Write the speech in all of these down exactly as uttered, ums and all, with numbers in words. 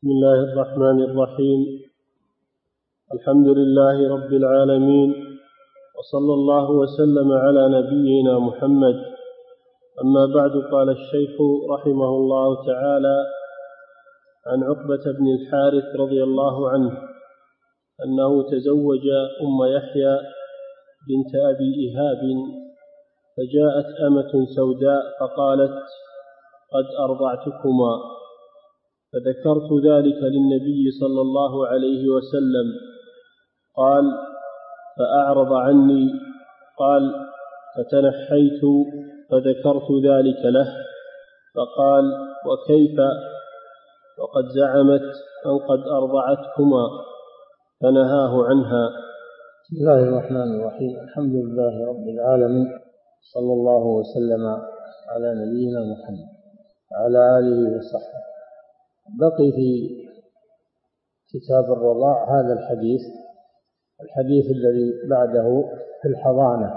بسم الله الرحمن الرحيم. الحمد لله رب العالمين، وصلى الله وسلم على نبينا محمد. أما بعد، قال الشيخ رحمه الله تعالى عن عقبة بن الحارث رضي الله عنه أنه تزوج أم يحيى بنت أبي إيهاب، فجاءت أمة سوداء فقالت: قد أرضعتكما. فذكرت ذلك للنبي صلى الله عليه وسلم، قال: فأعرض عني. قال: فتنحيت فذكرت ذلك له، فقال: وكيف وقد زعمت أن قد أرضعتكما؟ فنهاه عنها. بسم الله الرحمن الرحيم. الحمد لله رب العالمين، صلى الله وسلم على نبينا محمد وعلى آله وصحبه. بقي في كتاب الرضاع هذا الحديث الحديث الذي بعده في الحضانة،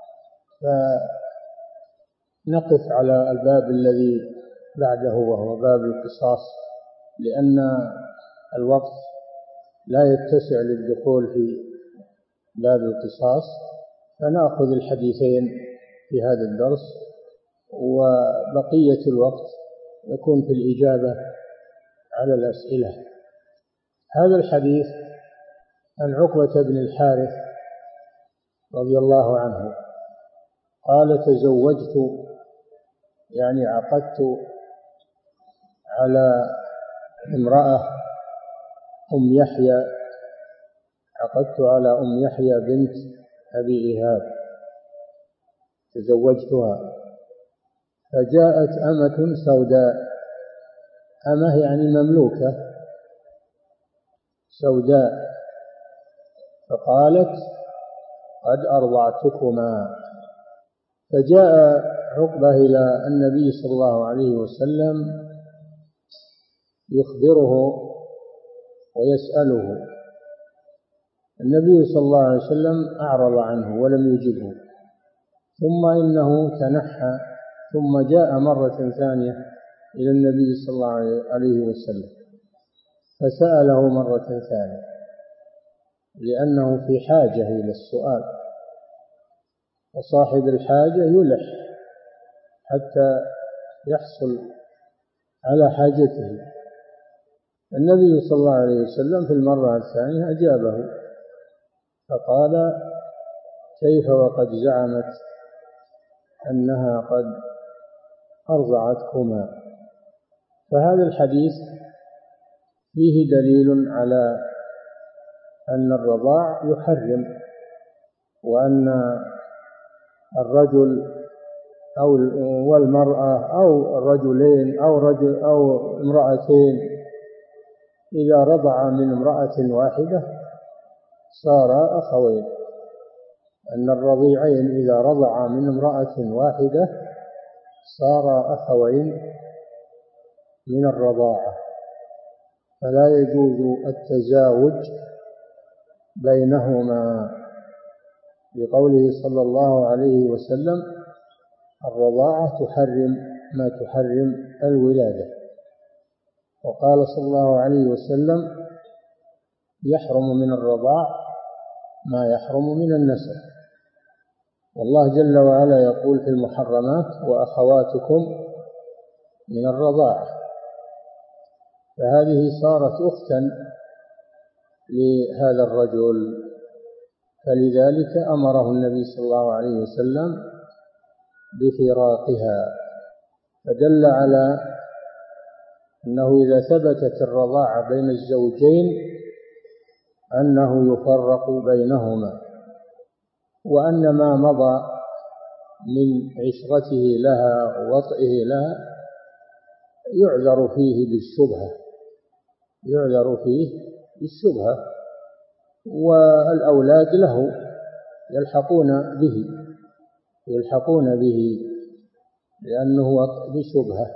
فنقف على الباب الذي بعده وهو باب القصاص، لأن الوقت لا يتسع للدخول في باب القصاص، فنأخذ الحديثين في هذا الدرس، وبقية الوقت يكون في الإجابة على الأسئلة. هذا الحديث عن عقبة بن الحارث رضي الله عنه قال: تزوجت، يعني عقدت على امرأة أم يحيى، عقدت على أم يحيى بنت أبي إيهاب، تزوجتها. فجاءت أمة سوداء، أمة يعني مملوكة سوداء، فقالت: قد أرضعتكما. فجاء عقبة إلى النبي صلى الله عليه وسلم يخبره ويسأله. النبي صلى الله عليه وسلم أعرض عنه ولم يجبه، ثم إنه تنحى، ثم جاء مرة ثانية إلى النبي صلى الله عليه وسلم فسأله مرة ثانية، لأنه في حاجة إلى السؤال، وصاحب الحاجة يلح حتى يحصل على حاجته. النبي صلى الله عليه وسلم في المرة الثانية أجابه فقال: كيف وقد زعمت أنها قد أرضعتكما؟ فهذا الحديث فيه دليل على أن الرضاع يحرم، وأن الرجل أو والمرأة أو الرجلين أو رجل أو امرأتين إذا رضع من امرأة واحدة صار أخوين، أن الرضيعين إذا رضع من امرأة واحدة صار أخوين من الرضاعة، فلا يجوز التزاوج بينهما، لقوله صلى الله عليه وسلم: الرضاعة تحرم ما تحرم الولادة. وقال صلى الله عليه وسلم: يحرم من الرضاع ما يحرم من النسب. والله جل وعلا يقول في المحرمات: وأخواتكم من الرضاعة. فهذه صارت أختا لهذا الرجل، فلذلك أمره النبي صلى الله عليه وسلم بفراقها، فدل على أنه إذا ثبتت الرضاعة بين الزوجين أنه يفرق بينهما، وأن ما مضى من عشرته لها ووطئه لها يعذر فيه بالشبهة يعذر فيه بالشبهة والأولاد له يلحقون به يلحقون به لأنه بشبهة،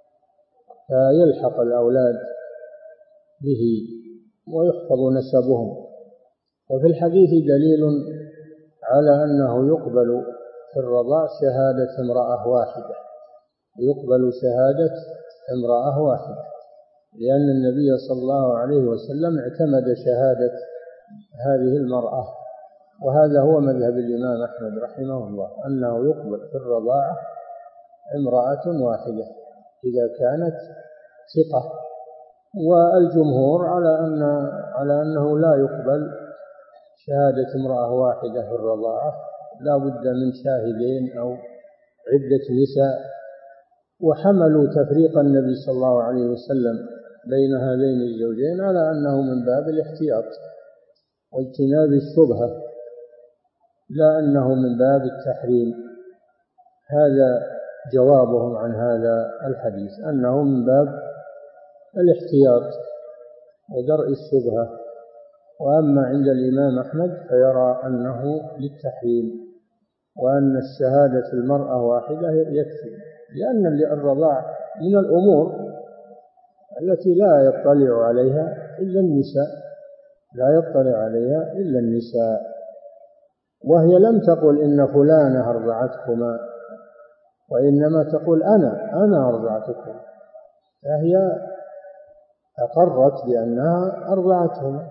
فيلحق الأولاد به ويحفظ نسبهم. وفي الحديث دليل على أنه يقبل في الرضاع شهادة امرأة واحدة يقبل شهادة امرأة واحدة لأن النبي صلى الله عليه وسلم اعتمد شهادة هذه المرأة، وهذا هو مذهب الإمام أحمد رحمه الله، أنه يقبل في الرضاعة امرأة واحدة إذا كانت ثقة. والجمهور على أن على أنه لا يقبل شهادة امرأة واحدة في الرضاعة، لا بد من شاهدين أو عدة نساء. وحملوا تفريق النبي صلى الله عليه وسلم بين هذين الزوجين على أنه من باب الاحتياط واجتناب الشبهة، لا أنه من باب التحريم. هذا جوابهم عن هذا الحديث، أنه من باب الاحتياط ودرء الشبهة. وأما عند الإمام أحمد فيرى أنه للتحريم، وأن الشهادة المرأة واحدة يكفي، لأن الرضاع من الأمور التي لا يطلع عليها إلا النساء لا يطلع عليها إلا النساء وهي لم تقل إن فلانة أرضعتكما، وإنما تقول أنا أنا أرضعتكم، فهي أقرت بأنها أرضعتهما،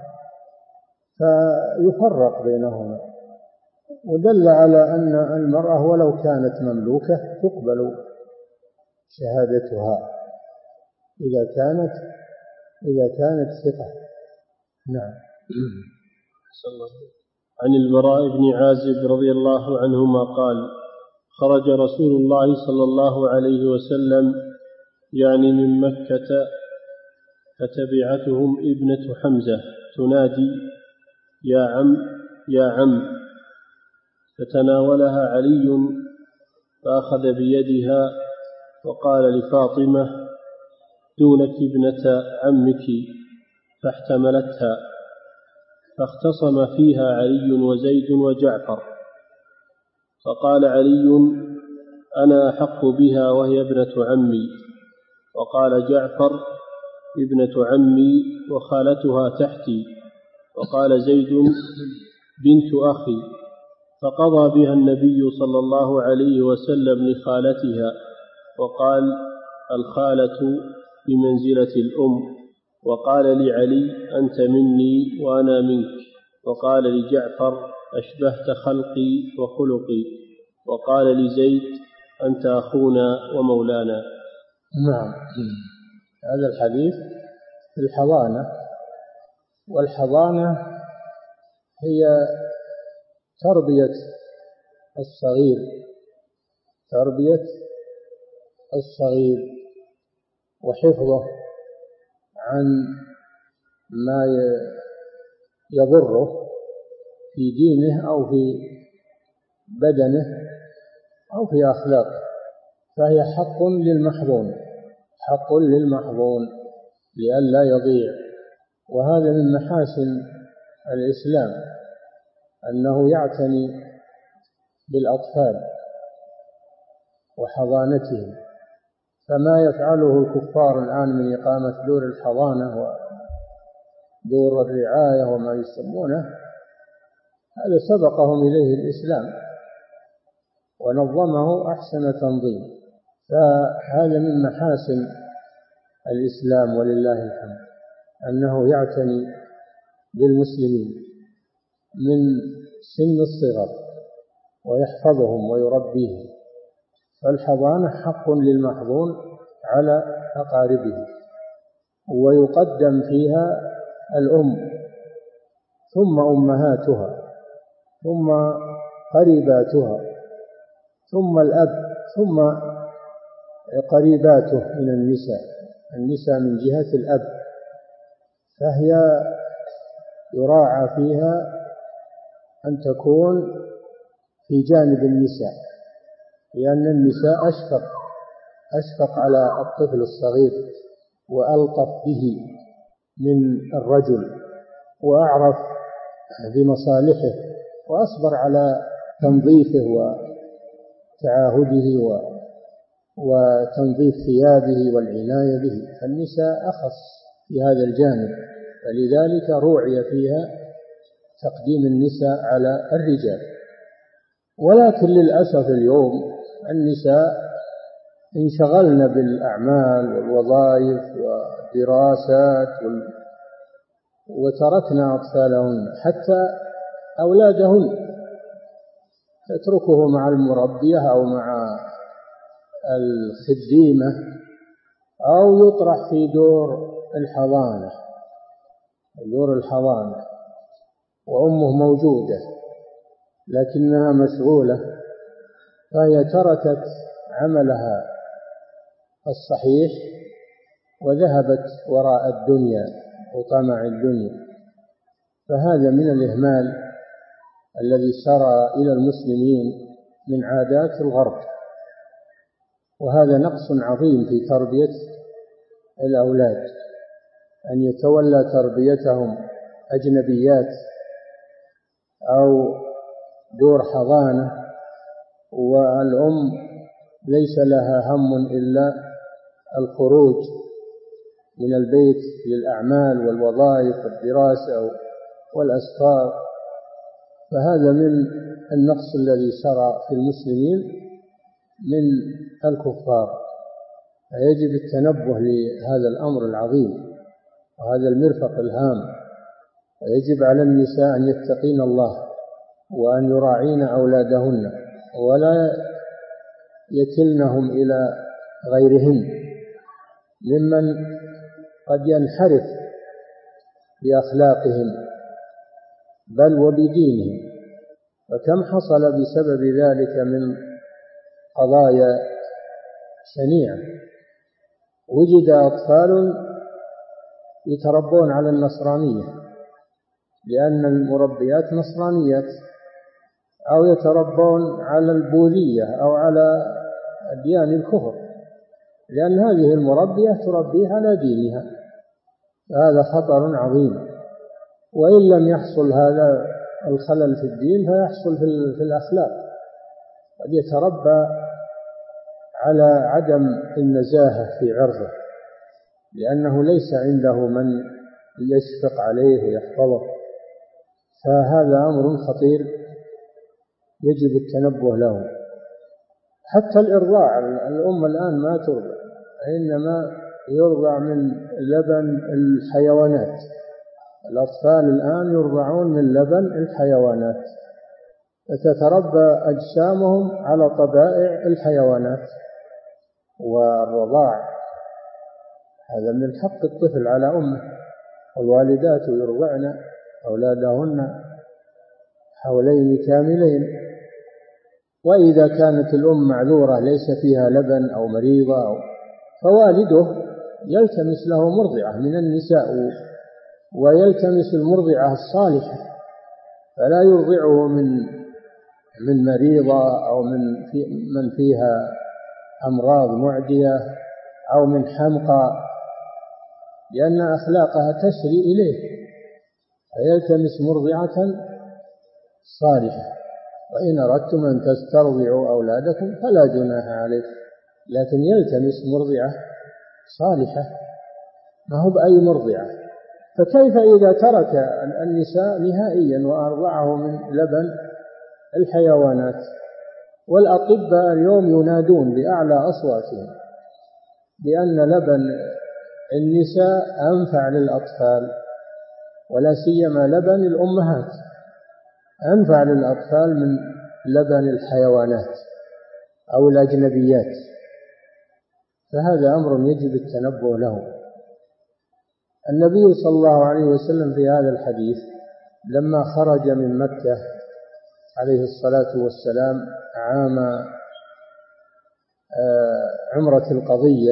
فيفرق بينهما. ودل على أن المرأة ولو كانت مملوكة تقبل شهادتها إذا كانت إذا كانت ثقة. نعم. عن البراء بن عازب رضي الله عنهما قال: خرج رسول الله صلى الله عليه وسلم يعني من مكة، فتبعتهم ابنة حمزة تنادي: يا عم يا عم، فتناولها علي فأخذ بيدها وقال لفاطمة: دونك ابنة عمك، فاحتملتها. فاختصم فيها علي وزيد وجعفر، فقال علي: أنا أحق بها وهي ابنة عمي. وقال جعفر: ابنة عمي وخالتها تحتي. وقال زيد: بنت أخي. فقضى بها النبي صلى الله عليه وسلم لخالتها، وقال: الخالة بمنزلة الأم. وقال لعلي: أنت مني وأنا منك. وقال لجعفر: أشبهت خلقي وخلقي. وقال لزيد: أنت أخونا ومولانا. نعم. هذا الحديث في الحضانة، والحضانة هي تربية الصغير تربية الصغير وحفظه عن ما يضره في دينه أو في بدنه أو في أخلاقه، فهي حق للمحظون حق للمحظون لئلا يضيع. وهذا من محاسن الإسلام أنه يعتني بالأطفال وحضانتهم، فما يفعله الكفار الآن من إقامة دور الحضانة ودور الرعاية وما يسمونه، هذا سبقهم إليه الإسلام ونظمه أحسن تنظيم. فهذا من محاسن الإسلام ولله الحمد، أنه يعتني بالمسلمين من سن الصغر ويحفظهم ويربيهم. فالحضانة حق للمحظون على أقاربه، ويقدم فيها الأم ثم أمهاتها ثم قريباتها ثم الأب ثم قريباته من النساء النساء من جهة الأب، فهي يراعى فيها أن تكون في جانب النساء، لأن النساء أشفق أشفق على الطفل الصغير وألطف به من الرجل، وأعرف بمصالحه، وأصبر على تنظيفه وتعاهده وتنظيف ثيابه والعناية به. فالنساء أخص في هذا الجانب، فلذلك روعي فيها تقديم النساء على الرجال. ولكن للأسف اليوم النساء انشغلن بالأعمال والوظائف والدراسات وتركنا أطفالهن حتى أولادهن تتركه مع المربية أو مع الخديمة أو يطرح في دور الحضانة دور الحضانة وأمه موجودة لكنها مشغولة، فهي تركت عملها الصحيح وذهبت وراء الدنيا وطمع الدنيا. فهذا من الإهمال الذي سرى إلى المسلمين من عادات الغرب، وهذا نقص عظيم في تربية الأولاد، أن يتولى تربيتهم أجنبيات أو دور حضانة والأم ليس لها هم إلا الخروج من البيت للأعمال والوظائف والدراسة والأسفار. فهذا من النقص الذي سرى في المسلمين من الكفار، فيجب التنبه لهذا الأمر العظيم وهذا المرفق الهام، ويجب على النساء أن يتقين الله وأن يراعين أولادهن ولا يكلنهم إلى غيرهن ممن قد ينحرف بأخلاقهم بل وبدينهم. وكم حصل بسبب ذلك من قضايا شنيعة، وجد أطفال يتربون على النصرانية لأن المربيات نصرانيات، أو يتربون على البوذية أو على أديان الكفر لأن هذه المربية تربيه على دينها. هذا خطر عظيم، وإن لم يحصل هذا الخلل في الدين فيحصل في الأخلاق، قد يتربى على عدم النزاهة في عرضه لأنه ليس عنده من يشفق عليه ويحفظه. فهذا أمر خطير يجب التنبه له. حتى الإرضاع، الأم الآن ما ترضع، إنما يرضع من لبن الحيوانات. الأطفال الآن يرضعون من لبن الحيوانات، فتتربى أجسامهم على طبائع الحيوانات. والرضاع هذا من حق الطفل على أمه، والوالدات يرضعن أولادهن حولين كاملين. وإذا كانت الأم معذورة ليس فيها لبن أو مريضة أو فوالده يلتمس له مرضعة من النساء ويلتمس المرضعة الصالحة، فلا يرضعه من من مريضة أو من في من فيها أمراض معدية أو من حمقى، لأن أخلاقها تسري إليه، فيلتمس مرضعة صالحة. وإن أردتم أن تسترضعوا أولادكم فلا جناح عليكم، لكن يلتمس مرضعة صالحة، ما هو بأي مرضعة. فكيف إذا ترك النساء نهائيا وأرضعه من لبن الحيوانات؟ والأطباء اليوم ينادون بأعلى أصواتهم بأن لبن النساء أنفع للأطفال، ولا سيما لبن الأمهات أنفع للأطفال من لبن الحيوانات أو الأجنبيات. فهذا أمر يجب التنبه له. النبي صلى الله عليه وسلم في هذا الحديث لما خرج من مكة عليه الصلاة والسلام عام عمرة القضية،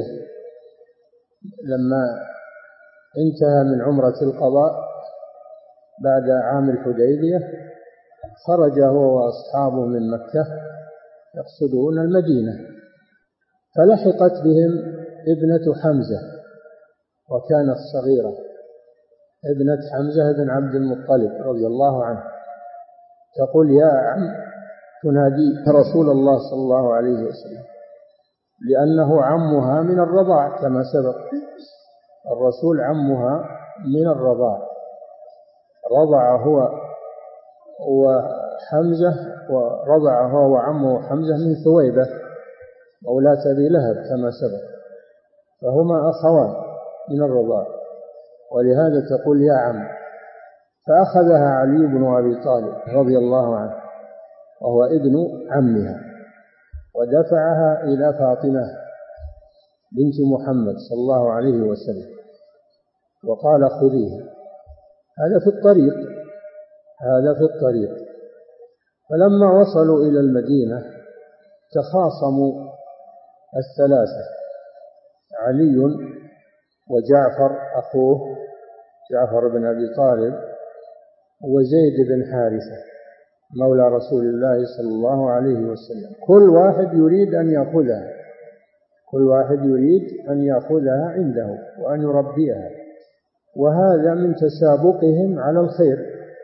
لما انتهى من عمرة القضاء بعد عام الحديبية، خرج هو وأصحابه من مكة يقصدون المدينة، فلحقت بهم ابنة حمزة وكانت صغيرة، ابنة حمزة بن عبد المطلب رضي الله عنه، تقول يا عم، تنادي رسول الله صلى الله عليه وسلم لأنه عمها من الرضاع كما سبق، الرسول عمها من الرضاع، رضع هو وحمزة ورضع هو وعمه حمزة من ثويبة مولاة أبي لهب كما سبق، فهما أخوان من الرضاع، ولهذا تقول يا عم. فأخذها علي بن أبي طالب رضي الله عنه وهو ابن عمها، ودفعها إلى فاطمة بنت محمد صلى الله عليه وسلم وقال خذيها. هذا في الطريق هذا في الطريق فلما وصلوا إلى المدينة تخاصموا الثلاثة، علي وجعفر أخوه جعفر بن أبي طالب وزيد بن حارثة مولى رسول الله صلى الله عليه وسلم. كل واحد يريد أن يأخذها كل واحد يريد أن يأخذها عنده وأن يربيها، وهذا من تسابقهم على الخير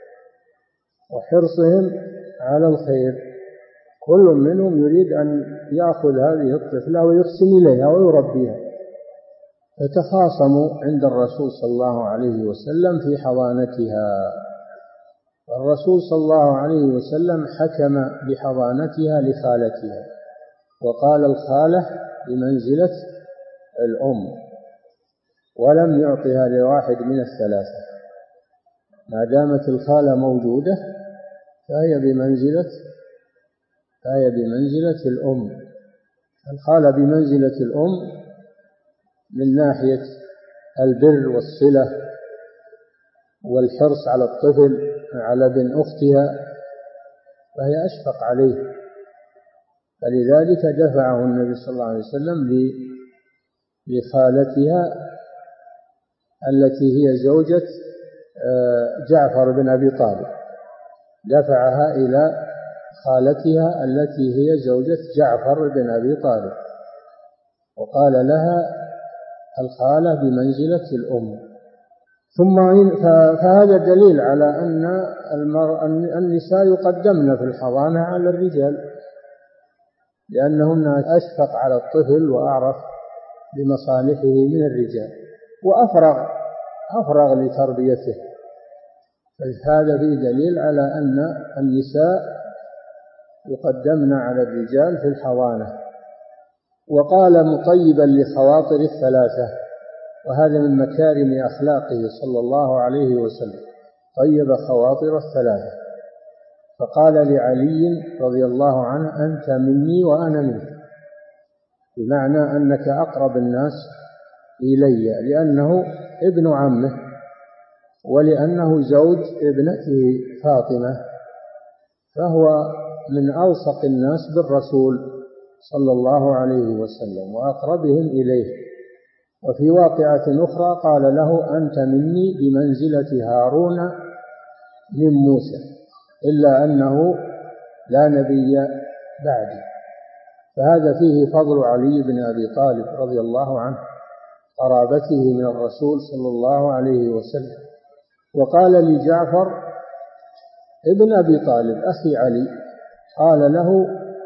وحرصهم على الخير. كل منهم يريد أن يأخذ هذه الطفلة ويحسن إليها ويربيها، فتخاصموا عند الرسول صلى الله عليه وسلم في حضانتها. الرسول صلى الله عليه وسلم حكم بحضانتها لخالتها، وقال الخالة بمنزلة الأم، ولم يعطها لواحد من الثلاثة. ما دامت الخالة موجودة فهي بمنزلة فهي بمنزلة الأم. الخالة بمنزلة الأم من ناحية البر والصلة والحرص على الطفل على ابن أختها، فهي أشفق عليه، فلذلك دفعه النبي صلى الله عليه وسلم لخالتها التي هي زوجة جعفر بن أبي طالب، دفعها إلى خالتها التي هي زوجة جعفر بن أبي طالب، وقال لها الخالة بمنزلة الأم. ثم فهذا دليل على أن النساء يقدمن في الحضانة على الرجال، لأنهن أشفق على الطفل وأعرف بمصالحه من الرجال وأفرغ أفرغ لتربيته. فهذا فيه دليل على أن النساء يقدمن على الرجال في الحضانة. وقال مطيبا لخواطر الثلاثة، وهذا من مكارم أخلاقه صلى الله عليه وسلم، طيب خواطر الثلاثة. فقال لعلي رضي الله عنه أنت مني وأنا منك، بمعنى أنك أقرب الناس إلي، لأنه ابن عمه ولأنه زوج ابنته فاطمة، فهو من ألصق الناس بالرسول صلى الله عليه وسلم وأقربهم إليه. وفي واقعة أخرى قال له أنت مني بمنزلة هارون من موسى، إلا أنه لا نبي بعدي. فهذا فيه فضل علي بن أبي طالب رضي الله عنه، قرابته من الرسول صلى الله عليه وسلم. وقال لجعفر ابن أبي طالب أخي علي، قال له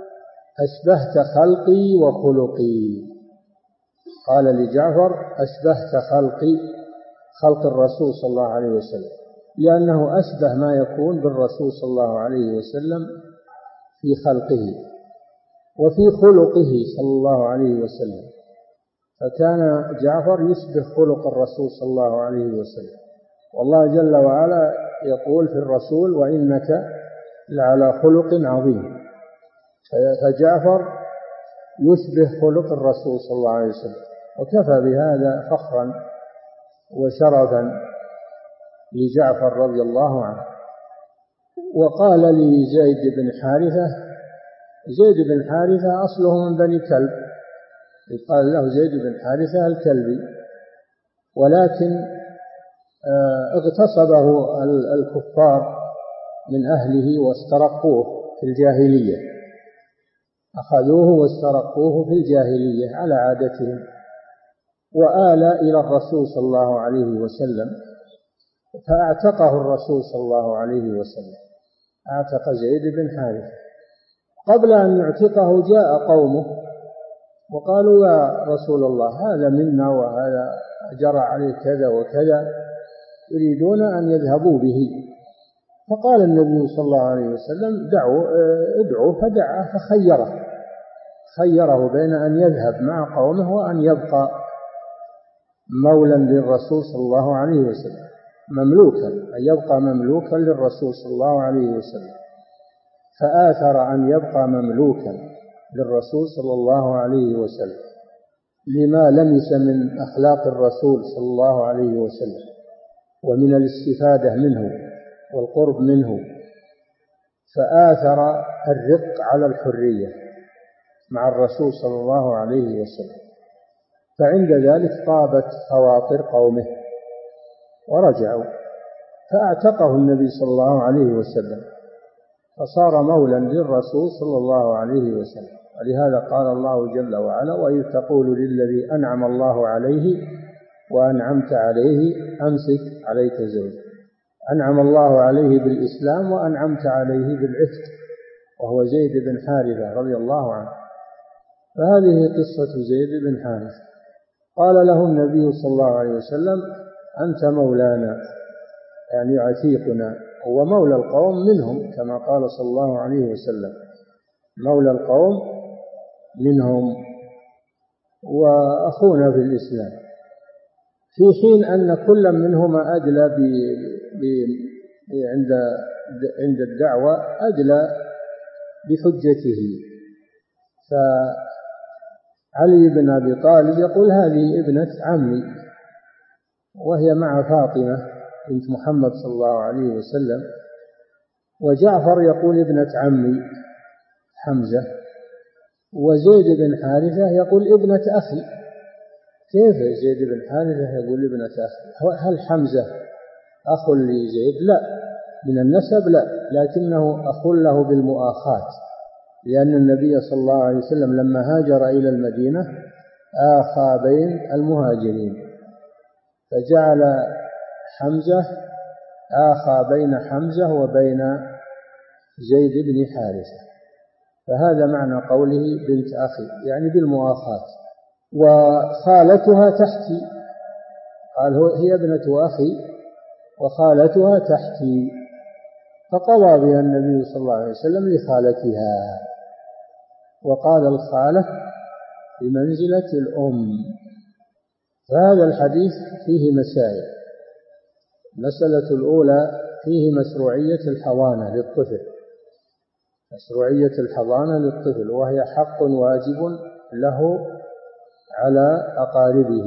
أشبهت خلقي وخلقي. قال لجعفر أشبهت خلقي، خلق الرسول صلى الله عليه وسلم، لأنه أشبه ما يكون بالرسول صلى الله عليه وسلم في خلقه وفي خلقه صلى الله عليه وسلم، فكان جعفر يشبه خلق الرسول صلى الله عليه وسلم. والله جل وعلا يقول في الرسول وإنك لعلى خلق عظيم، فجعفر يشبه خلق الرسول صلى الله عليه وسلم، وكفى بهذا فخرا وشرفا لجعفر رضي الله عنه. وقال لزيد بن حارثة، زيد بن حارثة أصله من بني كلب، قال له زيد بن حارثة الكلبي، ولكن اغتصبه الكفار من أهله واسترقوه في الجاهلية، أخذوه واسترقوه في الجاهلية على عادتهم، وآل إلى الرسول صلى الله عليه وسلم، فأعتقه الرسول صلى الله عليه وسلم، أعتق زيد بن حارثة. قبل أن يعتقه جاء قومه وقالوا يا رسول الله هذا منا وهذا جرى عليه كذا وكذا، يريدون أن يذهبوا به. فقال النبي صلى الله عليه وسلم دعوا ادعوا فدعا فخيره، خيره بين أن يذهب مع قومه وأن يبقى مولا للرسول صلى الله عليه وسلم، مملوكا، أن يبقى مملوكا للرسول صلى الله عليه وسلم، فآثر أن يبقى مملوكا للرسول صلى الله عليه وسلم لما لمس من أخلاق الرسول صلى الله عليه وسلم ومن الاستفادة منه والقرب منه، فآثر الرق على الحرية مع الرسول صلى الله عليه وسلم. فعند ذلك طابت خواطر قومه ورجعوا، فأعتقه النبي صلى الله عليه وسلم، فصار مولا للرسول صلى الله عليه وسلم. ولهذا قال الله جل وعلا: وإذ تقول للذي أنعم الله عليه وأنعمت عليه أمسك عليك زوجك. أنعم الله عليه بالإسلام وأنعمت عليه بالعتق، وهو زيد بن حارثة رضي الله عنه. فهذه قصة زيد بن حارثة. قال له النبي صلى الله عليه وسلم: أنت مولانا، يعني عتيقنا، هو مولى القوم منهم كما قال صلى الله عليه وسلم، مولى القوم منهم وأخونا في الإسلام، في حين أن كل منهما أدلى ب... ب... عند عند الدعوة أدلى بحجته. فعلي بن أبي طالب يقول: هذه ابنة عمي، وهي مع فاطمة بنت محمد صلى الله عليه وسلم. وجعفر يقول: ابنة عمي حمزة. وزيد بن حارثة يقول: ابنة أخي. كيف زيد بن حارثة يقول ابنة أخي؟ هل حمزة أخ لزيد؟ لا، من النسب لا، لكنه أخ له بالمؤاخاة، لأن النبي صلى الله عليه وسلم لما هاجر إلى المدينة آخى بين المهاجرين، فجعل حمزة آخى بين حمزة وبين زيد بن حارثة، فهذا معنى قوله بنت أخي، يعني بالمؤاخاة. وخالتها تحتي، قال هي ابنة أخي وخالتها تحتي، فقضى بها النبي صلى الله عليه وسلم لخالتها، وقال الخالة بمنزلة الأم. فهذا الحديث فيه مسائل. المسألة الأولى فيه مشروعية الحضانة للطفل، مشروعية الحضانة للطفل، وهي حق واجب له على أقاربه.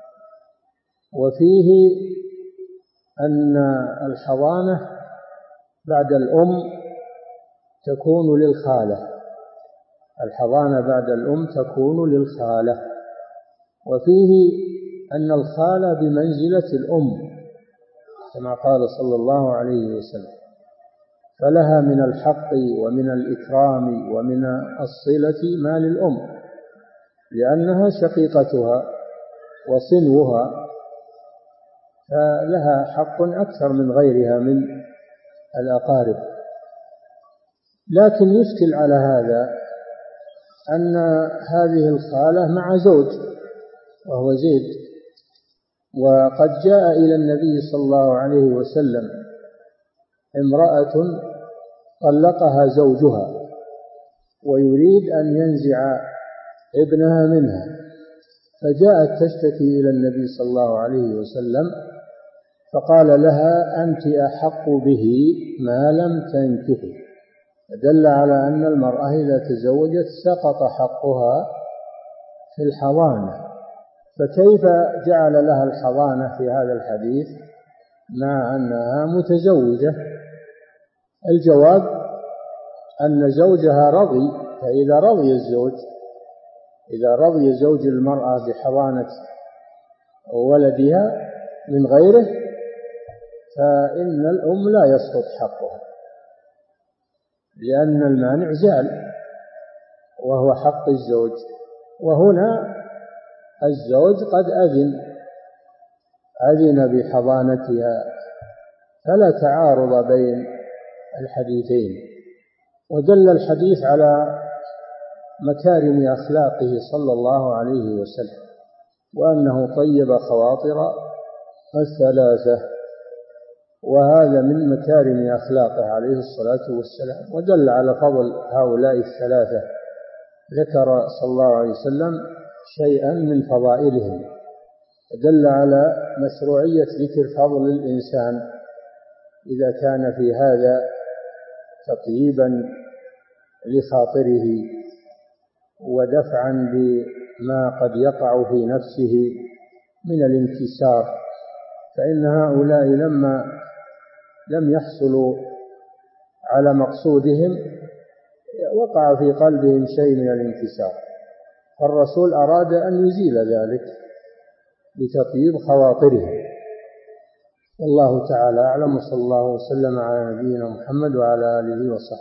وفيه أن الحضانة بعد الأم تكون للخالة، الحضانة بعد الأم تكون للخالة. وفيه أن الخالة بمنزلة الأم كما قال صلى الله عليه وسلم، فلها من الحق ومن الإكرام ومن الصلة ما للأم، لأنها شقيقتها وصنوها، فلها حق أكثر من غيرها من الأقارب. لكن يشكل على هذا أن هذه الخالة مع زوج وهو زيد، وقد جاء إلى النبي صلى الله عليه وسلم امرأة طلقها زوجها ويريد أن ينزع ابنها منها، فجاءت تشتكي إلى النبي صلى الله عليه وسلم، فقال لها: أنت أحق به ما لم تنكحي. دل على أن المرأة إذا تزوجت سقط حقها في الحضانة، فكيف جعل لها الحضانة في هذا الحديث مع أنها متزوجة؟ الجواب أن زوجها رضي، فإذا رضي الزوج إذا رضي زوج المرأة بحضانة ولدها من غيره فإن الأم لا يسقط حقها، لأن المانع زال وهو حق الزوج. وهنا الزوج قد أذن أذن بحضانتها، فلا تعارض بين الحديثين. ودل الحديث على مكارم أخلاقه صلى الله عليه وسلم، وأنه طيب خواطر الثلاثة، وهذا من مكارم أخلاقه عليه الصلاة والسلام. ودل على فضل هؤلاء الثلاثة ذكر صلى الله عليه وسلم شيئا من فضائلهم، دل على مشروعية ذكر فضل الإنسان إذا كان في هذا تطييبا لخاطره ودفعا بما قد يقع في نفسه من الانكسار، فإن هؤلاء لما لم يحصلوا على مقصودهم وقع في قلبهم شيء من الانكسار، فالرسول أراد أن يزيل ذلك بتطيب خواطرهم. والله تعالى أعلم، صلى الله وسلم على نبينا محمد وعلى آله وصحبه.